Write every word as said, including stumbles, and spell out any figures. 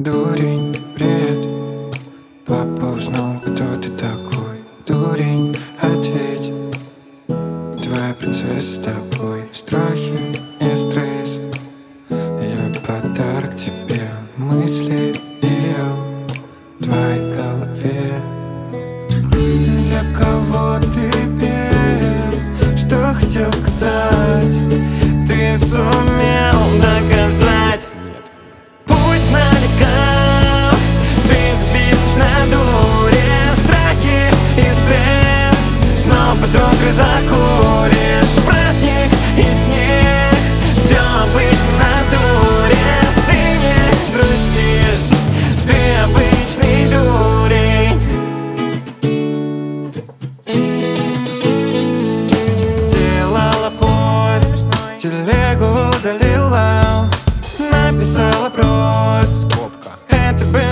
Дурень, привет. Папа узнал, кто ты такой. Дурень, ответь. Твоя принцесса с тобой. Страхи и стресс. Я подарок тебе. Мысли ее в твоей голове. Для кого ты пел? Что хотел сказать? Ты сумел доказать. Пусть налегал, ты сбишь на дуре. Страхи и стресс, снова под утро закуришь. Праздник и снег, все обычно на дуре. Ты не грустишь, ты обычный дурень. Сделала пост, телегу удалила, написала просто: это было